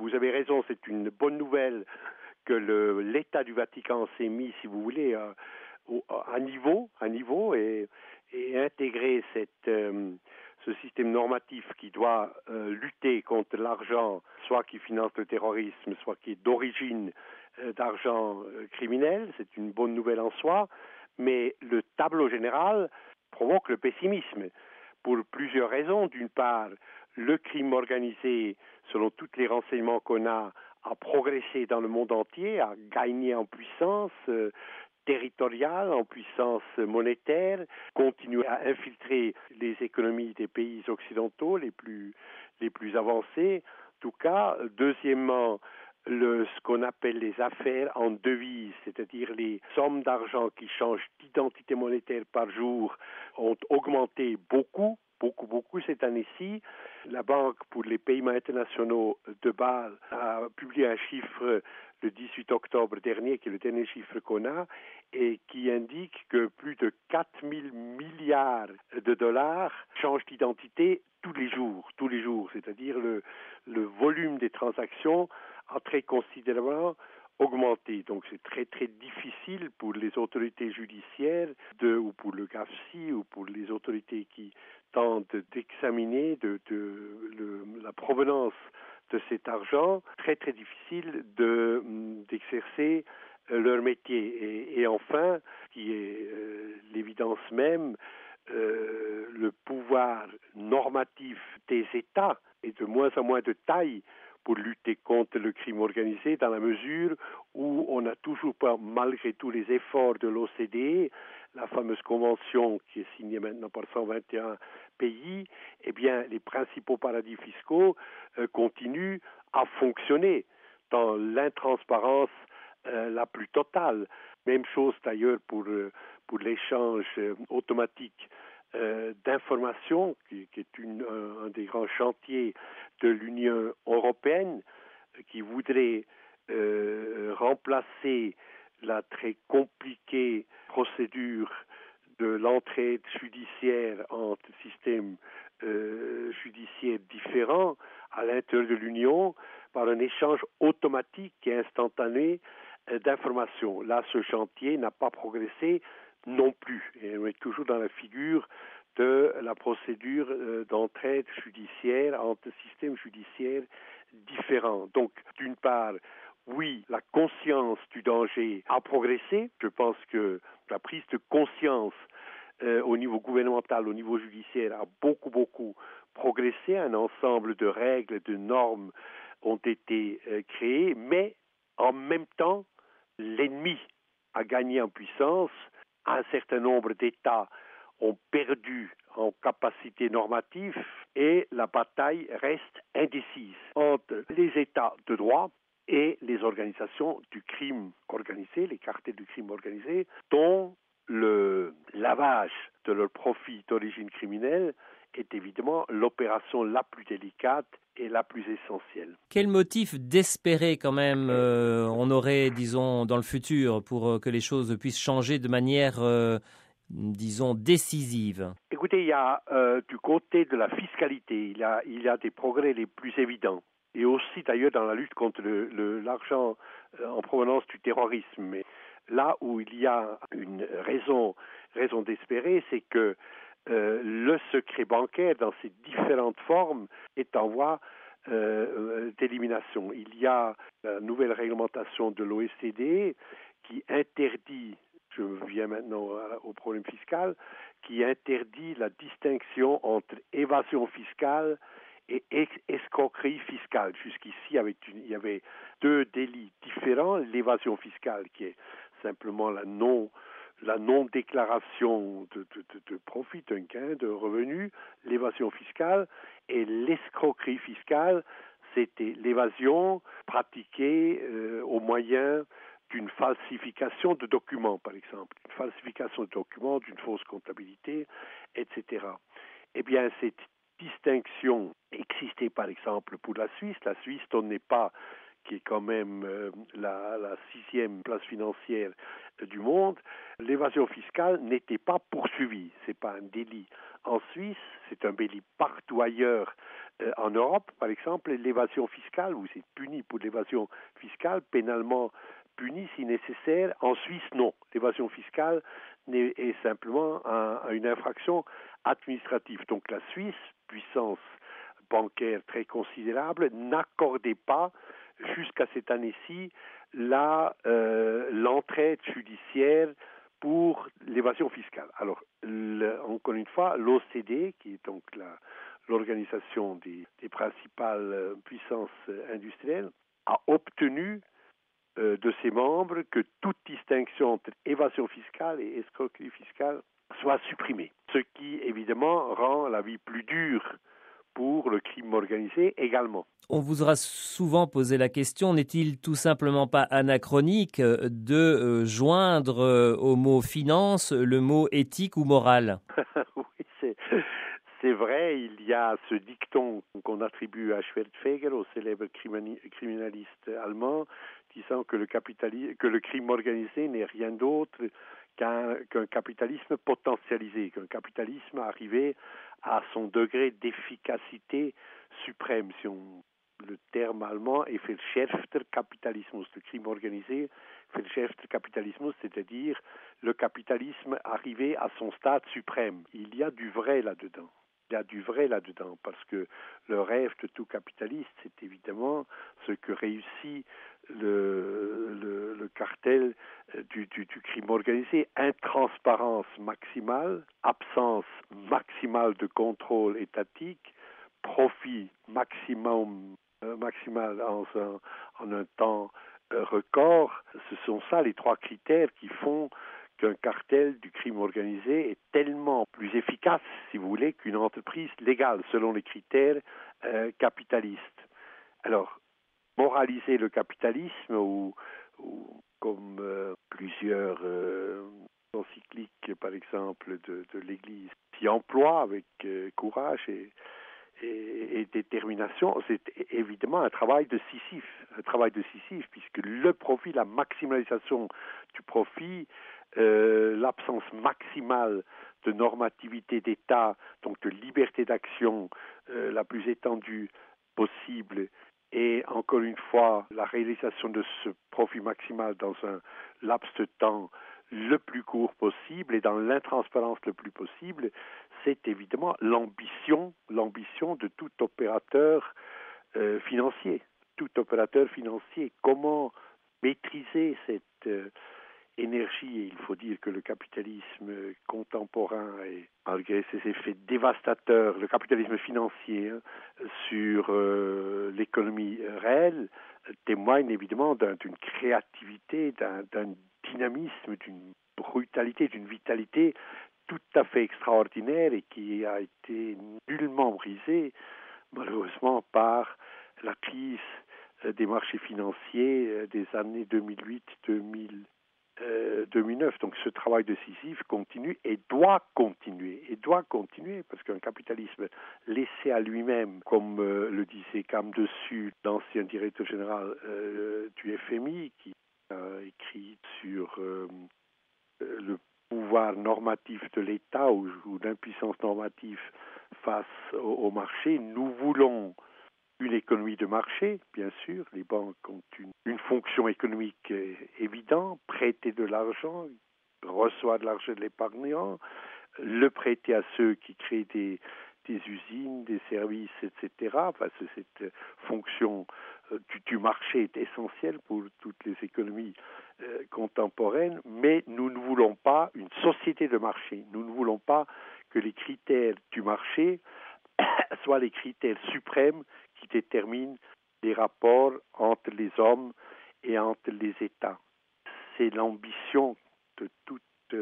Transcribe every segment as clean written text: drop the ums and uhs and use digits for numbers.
vous avez raison, c'est une bonne nouvelle que l'État du Vatican s'est mis, si vous voulez, à niveau et intégrer ce système normatif qui doit lutter contre l'argent, soit qui finance le terrorisme, soit qui est d'origine d'argent criminel. C'est une bonne nouvelle en soi, mais le tableau général provoque le pessimisme pour plusieurs raisons. D'une part, le crime organisé, selon tous les renseignements qu'on a progressé dans le monde entier, a gagné en puissance territoriale, en puissance monétaire, continue à infiltrer les économies des pays occidentaux les plus avancés. En tout cas, deuxièmement, ce qu'on appelle les affaires en devises, c'est-à-dire les sommes d'argent qui changent d'identité monétaire par jour, ont augmenté beaucoup cette année-ci. La Banque pour les paiements internationaux de Bâle a publié un chiffre le 18 octobre dernier, qui est le dernier chiffre qu'on a, et qui indique que plus de 4 000 milliards de dollars changent d'identité tous les jours. C'est-à-dire le volume des transactions a très considérablement augmenté. Donc c'est très très difficile pour les autorités judiciaires ou pour le GAFSI ou pour les autorités qui tentent d'examiner la provenance de cet argent, très très difficile d'exercer leur métier. Et enfin, qui est l'évidence même, le pouvoir normatif des États est de moins en moins de taille pour lutter contre le crime organisé, dans la mesure où on n'a toujours pas, malgré tous les efforts de l'OCDE, la fameuse convention qui est signée maintenant par 121 pays, eh bien, les principaux paradis fiscaux continuent à fonctionner dans l'intransparence la plus totale. Même chose d'ailleurs pour l'échange automatique d'informations, qui est un des grands chantiers de l'Union européenne, qui voudrait remplacer la très compliquée procédure de l'entraide judiciaire entre systèmes judiciaires différents à l'intérieur de l'Union par un échange automatique et instantané d'informations. Là, ce chantier n'a pas progressé non plus. Et on est toujours dans la figure de la procédure d'entraide judiciaire entre systèmes judiciaires différents. Donc, d'une part, oui, la conscience du danger a progressé. Je pense que la prise de conscience au niveau gouvernemental, au niveau judiciaire, a beaucoup progressé. Un ensemble de règles, de normes ont été créées, mais en même temps, l'ennemi a gagné en puissance. Un certain nombre d'États ont perdu en capacité normative et la bataille reste indécise entre les États de droit et les organisations du crime organisé, les cartels du crime organisé, dont le lavage de leurs profits d'origine criminelle est évidemment l'opération la plus délicate et la plus essentielle. Quel motif d'espérer quand même on aurait, disons, dans le futur pour que les choses puissent changer de manière, disons, décisive? Écoutez, il y a du côté de la fiscalité, il y a des progrès les plus évidents. Et aussi d'ailleurs dans la lutte contre l'argent en provenance du terrorisme. Mais là où il y a une raison d'espérer, c'est que le secret bancaire dans ses différentes formes est en voie d'élimination. Il y a la nouvelle réglementation de l'OECDE qui interdit, je viens maintenant au problème fiscal, qui interdit la distinction entre évasion fiscale et escroquerie fiscale. Jusqu'ici, il y avait deux délits différents. L'évasion fiscale, qui est simplement la non-déclaration de profit, d'un gain, de revenus, l'évasion fiscale, et l'escroquerie fiscale, c'était l'évasion pratiquée au moyen d'une falsification de documents, par exemple, une falsification de documents, d'une fausse comptabilité, etc. Eh bien, cette distinction existait, par exemple, pour la Suisse. La Suisse, on n'est pas, qui est quand même la 6e place financière du monde, l'évasion fiscale n'était pas poursuivie. C'est pas un délit en Suisse, c'est un délit partout ailleurs. En Europe, par exemple, l'évasion fiscale, où c'est puni pour l'évasion fiscale, pénalement puni si nécessaire. En Suisse, non. L'évasion fiscale est simplement une infraction administrative. Donc la Suisse, puissance bancaire très considérable, n'accordait pas, jusqu'à cette année-ci, l'entraide judiciaire pour l'évasion fiscale. Alors, encore une fois, l'OCDE, qui est donc l'organisation des principales puissances industrielles, a obtenu de ses membres que toute distinction entre évasion fiscale et escroquerie fiscale soit supprimée. Ce qui, évidemment, rend la vie plus dure pour le crime organisé également. On vous aura souvent posé la question, n'est-il tout simplement pas anachronique de joindre au mot finance le mot éthique ou morale? Oui, c'est vrai, il y a ce dicton qu'on attribue à Schwertfeger, au célèbre criminaliste allemand, disant que le crime organisé n'est rien d'autre qu'un capitalisme potentialisé, qu'un capitalisme arrivé à son degré d'efficacité suprême. Le terme allemand est verschärfter Kapitalismus, le crime organisé, verschärfter Kapitalismus, c'est-à-dire le capitalisme arrivé à son stade suprême. Il y a du vrai là-dedans. Il y a du vrai là-dedans, parce que le rêve de tout capitaliste, c'est évidemment ce que réussit le cartel du crime organisé. Intransparence maximale, absence maximale de contrôle étatique, profit maximal en un temps record. Ce sont ça les trois critères qui font qu'un cartel du crime organisé est tellement plus efficace, si vous voulez, qu'une entreprise légale, selon les critères capitalistes. Alors, moraliser le capitalisme, ou comme plusieurs encycliques, par exemple, de l'Église, s'y emploient avec courage et détermination, c'est évidemment un travail de Sisyphe, puisque le profit, la maximalisation du profit, l'absence maximale de normativité d'État, donc de liberté d'action la plus étendue possible, et encore une fois, la réalisation de ce profit maximal dans un laps de temps le plus court possible et dans l'intransparence le plus possible, c'est évidemment l'ambition de tout opérateur financier. Comment maîtriser cette énergie? Et il faut dire que le capitalisme contemporain, et malgré ses effets dévastateurs, le capitalisme financier sur l'économie réelle, témoigne évidemment d'une créativité, d'un dynamisme, d'une brutalité, d'une vitalité tout à fait extraordinaire, et qui a été nullement brisée, malheureusement, par la crise des marchés financiers des années 2008-2009. Donc ce travail de Sisyphe continue et doit continuer, parce qu'un capitalisme laissé à lui-même, comme le disait Cam Dessus, l'ancien directeur général du FMI, qui a écrit sur le pouvoir normatif de l'État ou l'impuissance normative face au marché. Nous voulons une économie de marché, bien sûr. Les banques ont une fonction économique évidente, prêter de l'argent, reçoit de l'argent de l'épargnant, le prêter à ceux qui créent des usines, des services, etc. Parce que cette fonction du marché est essentielle pour toutes les économies contemporaines, mais nous ne voulons pas une société de marché. Nous ne voulons pas que les critères du marché soient les critères suprêmes qui déterminent les rapports entre les hommes et entre les États. C'est l'ambition de toute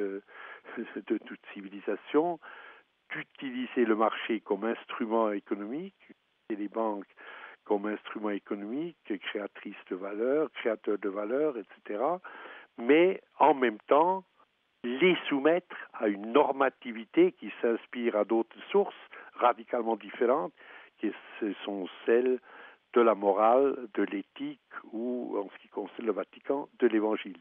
civilisation d'utiliser le marché comme instrument économique et les banques comme instrument économique, créatrice de valeur, créateur de valeur, etc. Mais en même temps, les soumettre à une normativité qui s'inspire à d'autres sources radicalement différentes, qui sont celles de la morale, de l'éthique ou, en ce qui concerne le Vatican, de l'Évangile.